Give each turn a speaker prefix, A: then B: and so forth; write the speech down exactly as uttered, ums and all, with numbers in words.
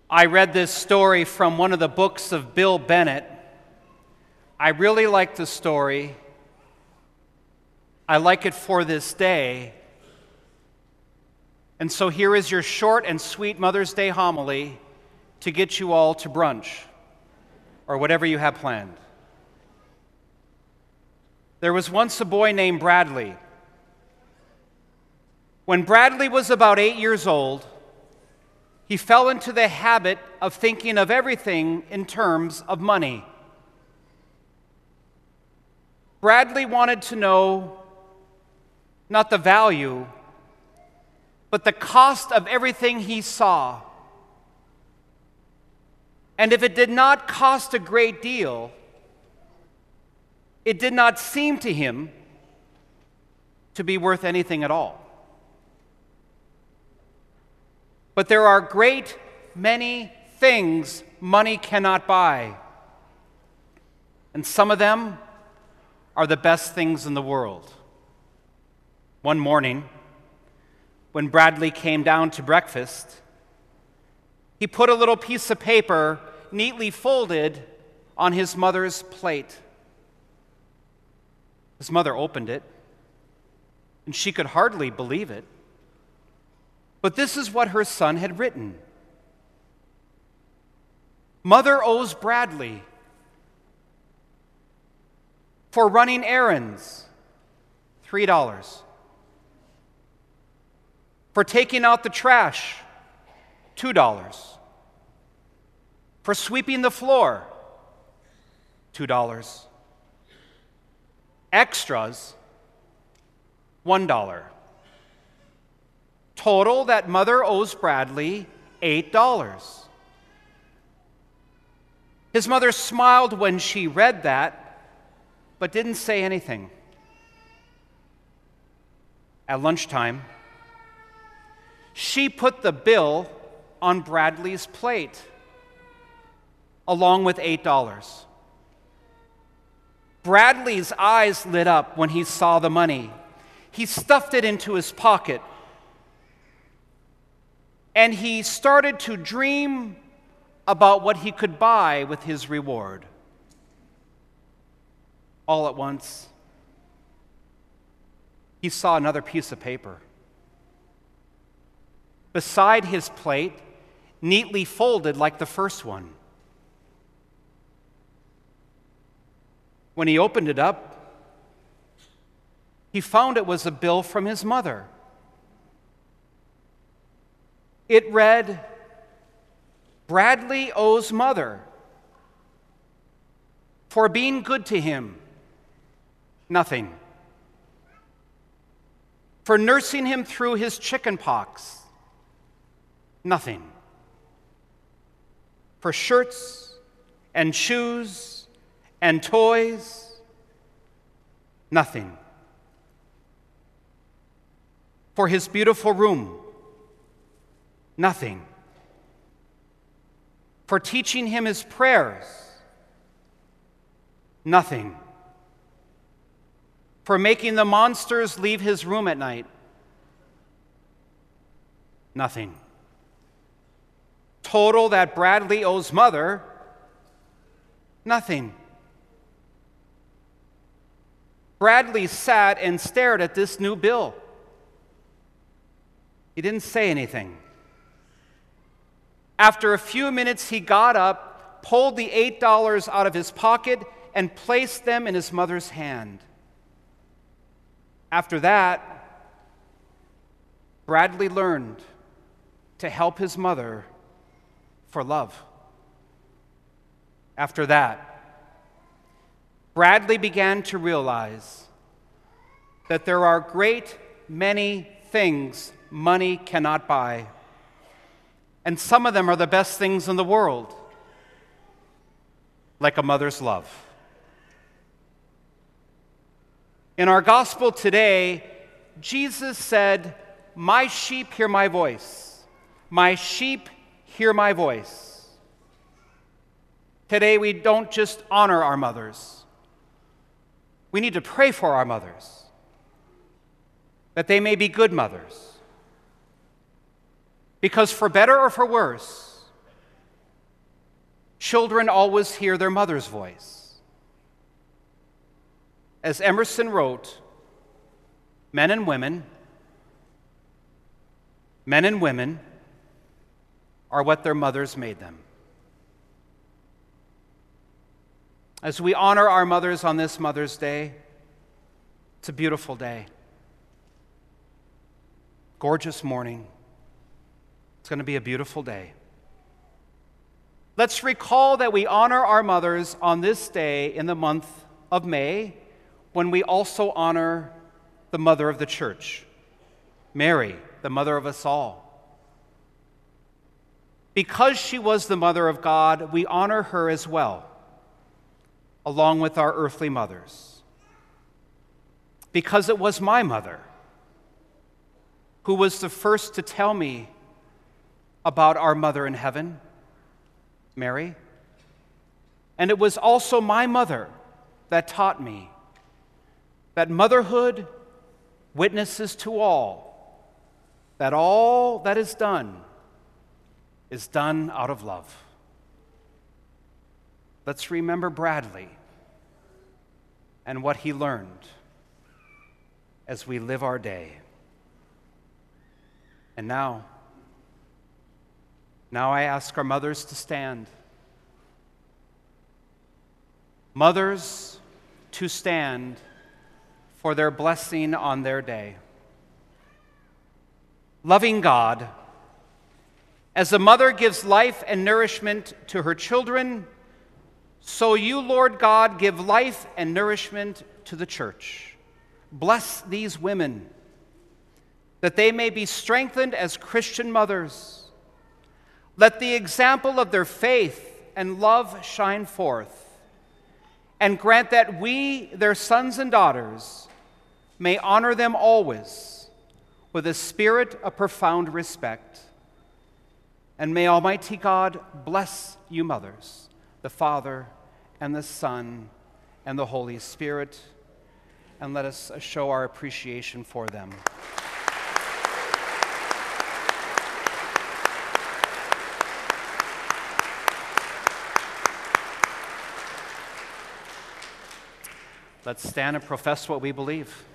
A: I read this story from one of the books of Bill Bennett. I really like the story. I like it for this day. And so here is your short and sweet Mother's Day homily to get you all to brunch or whatever you have planned. There was once a boy named Bradley. When Bradley was about eight years old, he fell into the habit of thinking of everything in terms of money. Bradley wanted to know not the value, but the cost of everything he saw. And if it did not cost a great deal, it did not seem to him to be worth anything at all. But there are great many things money cannot buy. And some of them are the best things in the world. One morning, when Bradley came down to breakfast, he put a little piece of paper neatly folded on his mother's plate. His mother opened it, and she could hardly believe it. But this is what her son had written. Mother owes Bradley for running errands, three dollars. For taking out the trash, two dollars. For sweeping the floor, two dollars. Extras, one dollar. Total that mother owes Bradley, eight dollars. His mother smiled when she read that, but didn't say anything. At lunchtime, she put the bill on Bradley's plate, along with eight dollars. Bradley's eyes lit up when he saw the money. He stuffed it into his pocket, and he started to dream about what he could buy with his reward. All at once, he saw another piece of paper. Beside his plate, neatly folded like the first one. When he opened it up, he found it was a bill from his mother. It read, Bradley owes mother for being good to him, nothing. For nursing him through his chicken pox, nothing. For shirts and shoes and toys, nothing. For his beautiful room, nothing. For teaching him his prayers, nothing. For making the monsters leave his room at night, nothing. Total that Bradley owes mother, nothing. Bradley sat and stared at this new bill. He didn't say anything. After a few minutes, he got up, pulled the eight dollars out of his pocket, and placed them in his mother's hand. After that, Bradley learned to help his mother for love. After that, Bradley began to realize that there are great many things money cannot buy, and some of them are the best things in the world, like a mother's love. In our gospel today, Jesus said, "My sheep hear my voice. My sheep hear my voice." Today, we don't just honor our mothers. We need to pray for our mothers, that they may be good mothers. Because for better or for worse, Children always hear their mother's voice. As Emerson wrote, men and women, men and women are what their mothers made them. As we honor our mothers on this Mother's Day, it's a beautiful day. Gorgeous morning. It's going to be a beautiful day. Let's recall that we honor our mothers on this day in the month of May, when we also honor the mother of the church, Mary, the mother of us all. Because she was the mother of God, we honor her as well, along with our earthly mothers. Because it was my mother who was the first to tell me about our mother in heaven, Mary. And it was also my mother that taught me that motherhood witnesses to all that all that is done is done out of love. Let's remember Bradley and what he learned as we live our day. And now, now I ask our mothers to stand. Mothers to stand for their blessing on their day. Loving God, as a mother gives life and nourishment to her children, so you, Lord God, give life and nourishment to the church. Bless these women, that they may be strengthened as Christian mothers. Let the example of their faith and love shine forth, and grant that we, their sons and daughters, may honor them always with a spirit of profound respect. And may Almighty God bless you, mothers, the Father and the Son and the Holy Spirit, and let us show our appreciation for them. Let's stand and profess what we believe.